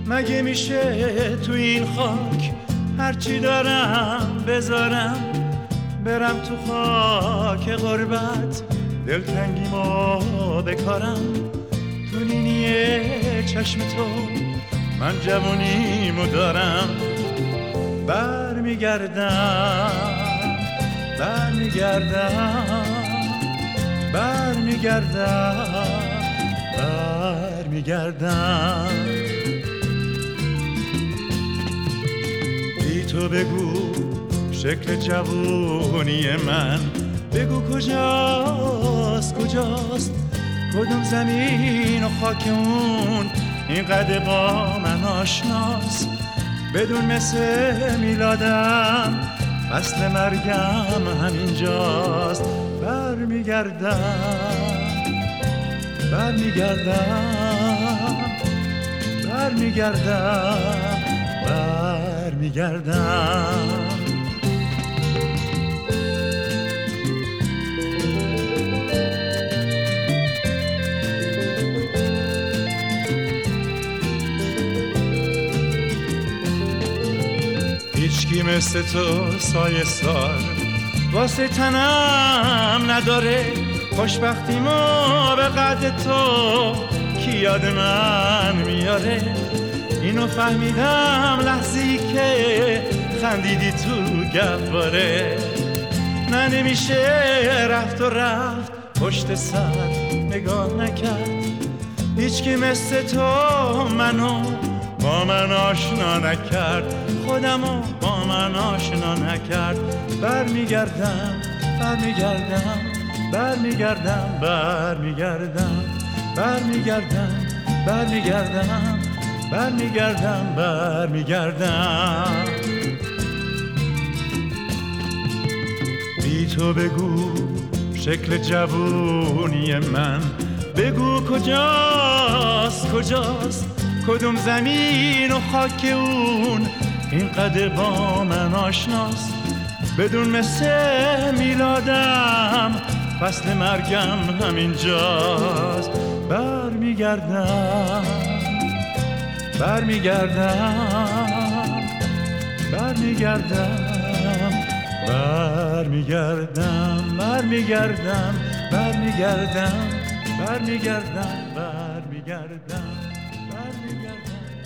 مگه میشه تو این خاک هرچی دارم بذارم برم تو خاک غربت دلتنگیمو بکارم؟ تو نینی چشم تو من جوونیمو دارم. برمیگردم برمیگردم برمیگردم برمیگردم. بی تو بگو شکل جوونی من، بگو کجاست کجاست کدوم زمین و خاک اون اینقدر با من آشناست؟ بدون مثل میلادم فصل مرگم همینجاست. برمیگردم برمیگردم برمیگردم برمیگردم. هیچکی مثل تو سایه سار واسه تنم نداره، خوشبختیمو به قد تو کی یاد من میاره؟ اینو فهمیدم لحظه‌ای که خندیدی تو گهواره. نه نمیشه رفت و رفت پشت سر نگاه نکرد، هیچکی مثل تو منو با من آشنا نکرد، خودمو با من آشنا نکرد. برمیگردم برمیگردم برمیگردم برمیگردم برمیگردم برمیگردم برمیگردم برمیگردم. بی تو بگو شکل جوونی من، بگو کجاست کجاست کدوم زمین و خاک اون اینقدر با من آشناست؟ بدون مثل میلادم فصل مرگم همینجاست. برمیگردم برمیگردم برمیگردم برمیگردم برمیگردم برمیگردم برمیگردم برمیگردم برمیگردم.